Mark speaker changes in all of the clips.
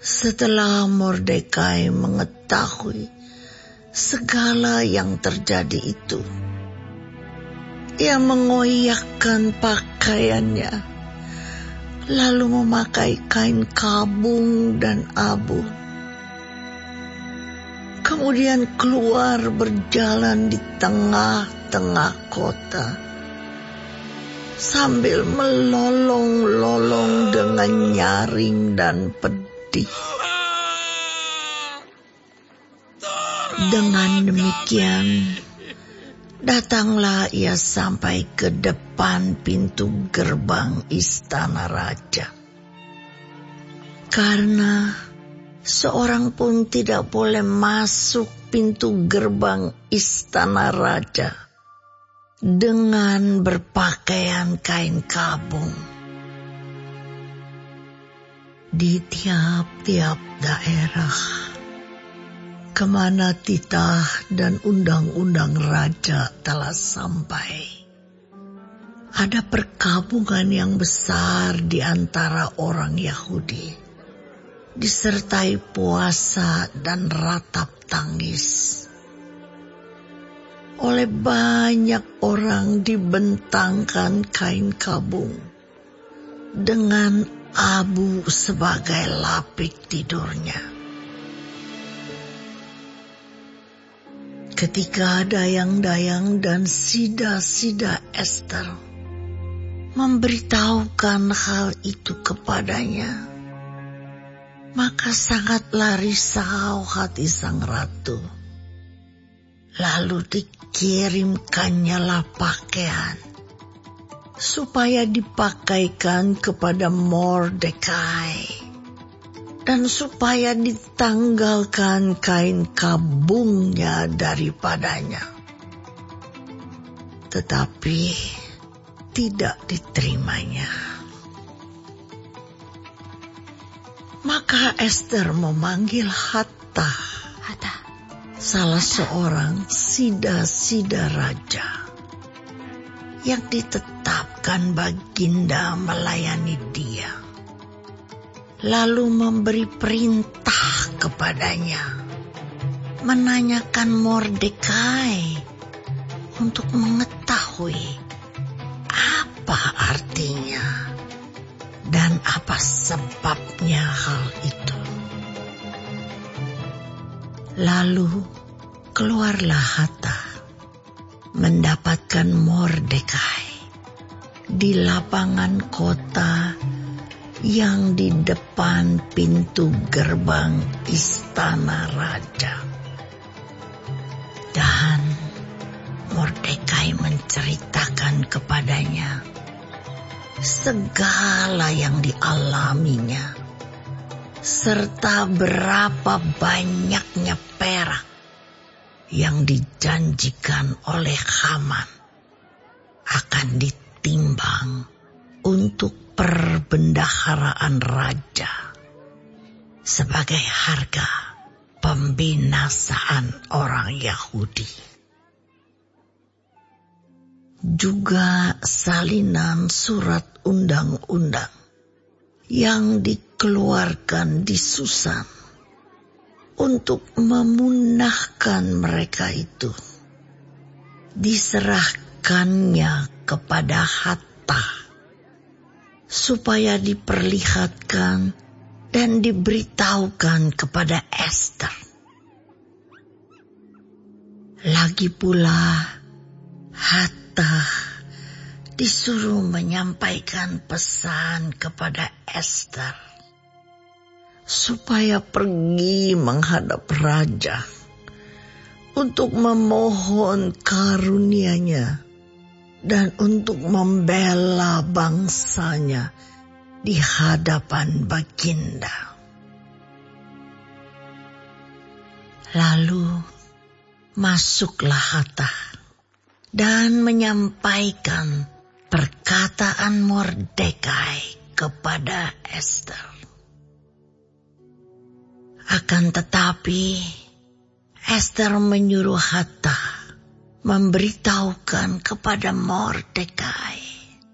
Speaker 1: Setelah Mordekai mengetahui segala yang terjadi itu, ia mengoyakkan pakaiannya, lalu memakai kain kabung dan abu. Kemudian keluar berjalan di tengah-tengah kota, sambil melolong-lolong dengan nyaring dan pedih. Dengan demikian, datanglah ia sampai ke depan pintu gerbang istana raja. Karena seorang pun tidak boleh masuk pintu gerbang istana raja dengan berpakaian kain kabung. Di tiap-tiap daerah kemana titah dan undang-undang raja telah sampai, ada perkabungan yang besar di antara orang Yahudi, disertai puasa dan ratap tangis. Oleh banyak orang dibentangkan kain kabung dengan abu sebagai lapik tidurnya. Ketika dayang-dayang dan sida-sida Ester memberitahukan hal itu kepadanya, maka sangatlah risau hati sang ratu. Lalu dikirimkannya pakaian supaya dipakaikan kepada Mordekai, dan supaya ditanggalkan kain kabungnya daripadanya. Tetapi tidak diterimanya. Maka Ester memanggil Hatta, salah seorang sida-sida raja yang ditetapkan baginda melayani dia, lalu memberi perintah kepadanya menanyakan Mordekai untuk mengetahui apa artinya dan apa sebabnya hal itu. Lalu keluarlah Hatta mendapatkan Mordekai di lapangan kota yang di depan pintu gerbang istana raja. Dan Mordekai menceritakan kepadanya segala yang dialaminya, serta berapa banyaknya perak yang dijanjikan oleh Haman akan ditimbang untuk perbendaharaan raja sebagai harga pembinasaan orang Yahudi. Juga salinan surat undang-undang yang dikeluarkan di Susan untuk memunahkan mereka itu diserahkannya kepada Hatta supaya diperlihatkan dan diberitahukan kepada Ester. Lagi pula Hatta disuruh menyampaikan pesan kepada Ester supaya pergi menghadap raja untuk memohon karunia-Nya dan untuk membela bangsanya di hadapan baginda. Lalu masuklah Hatta dan menyampaikan perkataan Mordekai kepada Ester. Akan tetapi Ester menyuruh Hatta memberitahukan kepada Mordekai,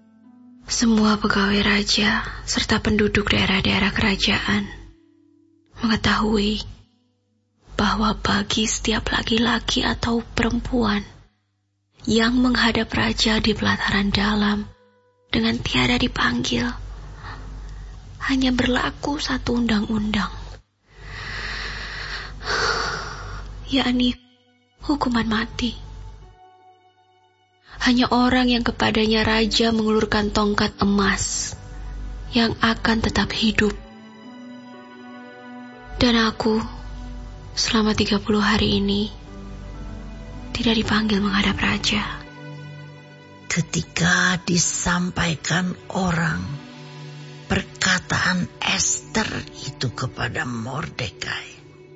Speaker 2: semua pegawai raja serta penduduk daerah-daerah kerajaan mengetahui bahwa bagi setiap laki-laki atau perempuan yang menghadap raja di pelataran dalam dengan tiada dipanggil, hanya berlaku satu undang-undang, yakni hukuman mati. Hanya orang yang kepadanya raja mengulurkan tongkat emas yang akan tetap hidup. Dan aku selama 30 hari ini tidak dipanggil menghadap raja.
Speaker 1: Ketika disampaikan orang perkataan Ester itu kepada Mordekai,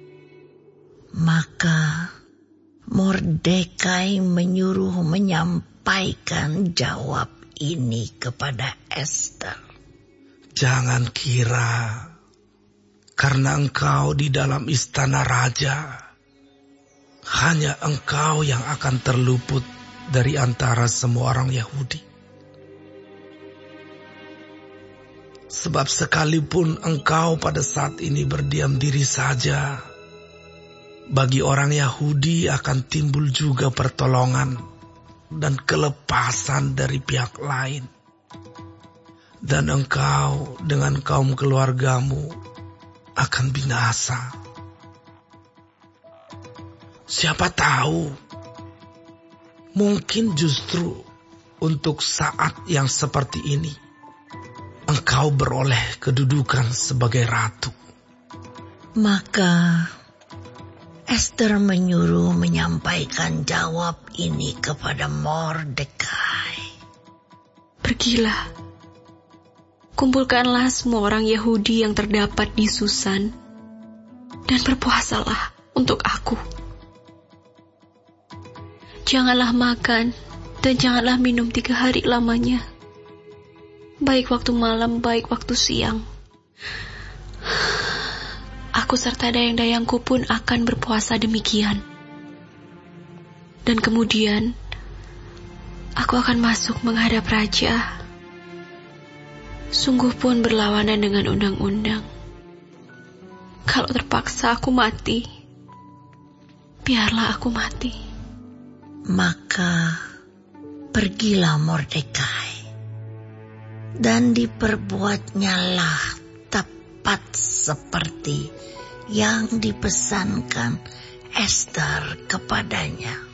Speaker 1: maka Mordekai menyuruh menyampaikan jawab ini kepada Ester.
Speaker 3: Jangan kira karena engkau di dalam istana raja, hanya engkau yang akan terluput dari antara semua orang Yahudi. Sebab sekalipun engkau pada saat ini berdiam diri saja, bagi orang Yahudi akan timbul juga pertolongan dan kelepasan dari pihak lain. Dan engkau dengan kaum keluargamu akan binasa. Siapa tahu, mungkin justru untuk saat yang seperti ini, engkau beroleh kedudukan sebagai ratu.
Speaker 1: Maka Ester menyuruh menyampaikan jawab ini kepada Mordekai.
Speaker 2: Pergilah, kumpulkanlah semua orang Yahudi yang terdapat di Susan, dan berpuasalah untuk aku. Janganlah makan dan janganlah minum 3 hari lamanya, baik waktu malam, baik waktu siang. Aku serta dayang-dayangku pun akan berpuasa demikian. Dan kemudian, aku akan masuk menghadap raja. Sungguh pun berlawanan dengan undang-undang. Kalau terpaksa aku mati, biarlah aku mati.
Speaker 1: Maka pergilah Mordekai, dan diperbuatnyalah tepat seperti yang dipesankan Ester kepadanya.